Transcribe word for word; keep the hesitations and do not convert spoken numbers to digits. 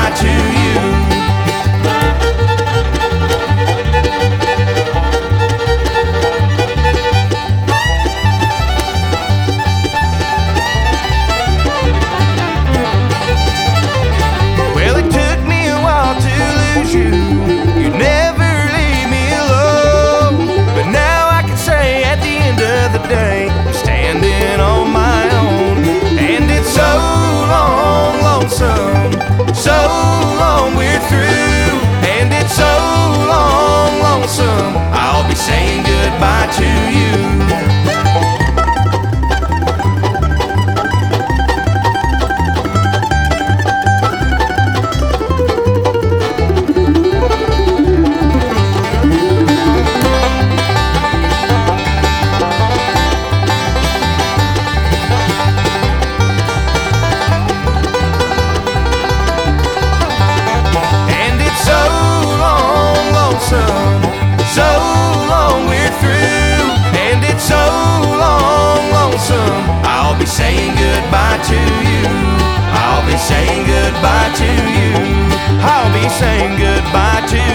goodbye to you. You, you never leave me alone. But now I can say at the end of the day, I'm standing on my own. And it's so long, lonesome, so long we're through. And it's so long, lonesome, I'll be saying goodbye to you. So long we're through, and it's so long, lonesome, I'll be saying goodbye to you. I'll be saying goodbye to you. I'll be saying goodbye to you.